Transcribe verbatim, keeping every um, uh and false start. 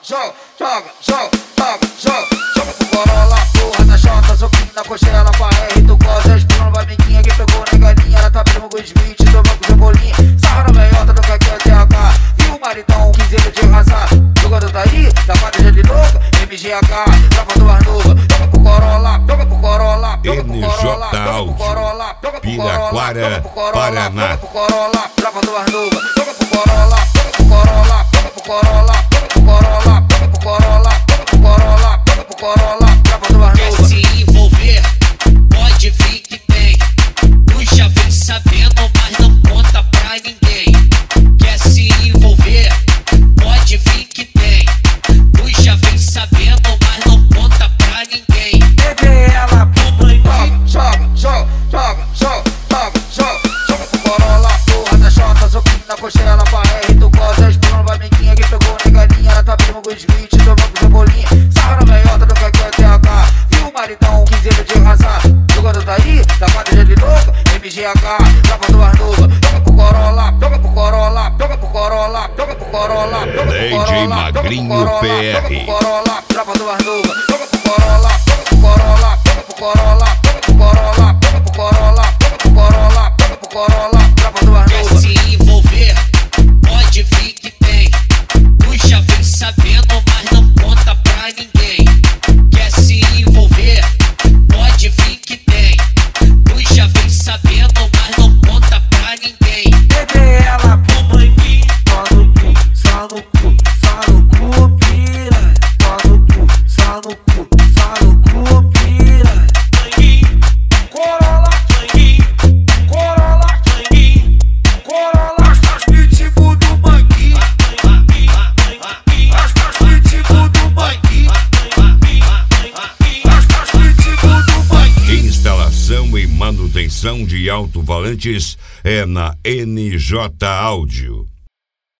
joga, joga, joga, joga, joga, joga pro Corolla, porra da chota, soquinho na coxela, pra R, tu gosta, espirrando pra amiguinha que pegou negalinha, ela tá pedindo com os vinte, toma com cebolinha, sarra na meiota, nunca quer T H, viu o maridão, quinze anos de raça, jogando daí, da quadrilha de louca, M G H, tropa do Arnova, joga pro Corolla, joga pro Corolla, joga pro Corolla, joga pro Corolla, joga pro Corolla, joga pro Corolla, joga pro Corolla, tropa do Arnova, joga pro Corolla, joga pro Corolla, joga pro Corolla, joga pro Corolla, joga pro Corolla, joga pro Corolla, joga pro Corolla, tropa do Arnova. Quer se envolver? Pode vir que tem. Tu já vem sabendo, mas não conta pra ninguém. Quer se envolver? Pode vir que tem. Tu já vem sabendo, mas não conta pra ninguém. Bebê, ela pro manguinho. Joga, joga, joga, joga, joga, joga, joga pro Corolla, porra da chota, soquinho na coxela, pra R, tu gosta, espirrando pra amiguinha que pegou negalinha, ela tá pedindo com os vinte, toma com cebolinha, sarra na meiota, nunca quer T H, viu o maridão, quinze anos de raça, jogando daí, da quadrilha de louca, M G H, tropa do Arnova, joga pro Corolla, joga pro Corolla, joga pro Corolla, joga pro Corolla, joga pro Corolla, D J Magrinho P R, joga pro Corolla, tropa do Arnova, joga pro Corolla, joga pro Corolla, joga pro Corolla, joga pro Corolla, joga pro Corolla, joga pro Corolla, joga pro Corolla, tropa do Quer Arnova. se envolver? Pode vir que tem. Tu já vem sabendo, mas não conta pra ninguém. Quer se envolver? Pode vir que tem. Tu já vem sabendo, mas não conta pra ninguém. Bebê, ela pro manguinho. Só no cu, só no cu, só no cu, pira. Só no cu, só no cu, só no cu, pira. Manguinho, Corolla, manguinho, Corolla, manguinho, Corolla, as pitbull do manguinho. As as pitbull do manguinho. As as pitbull do manguinho. instalação e manutenção de alto-falantes é na N J Áudio.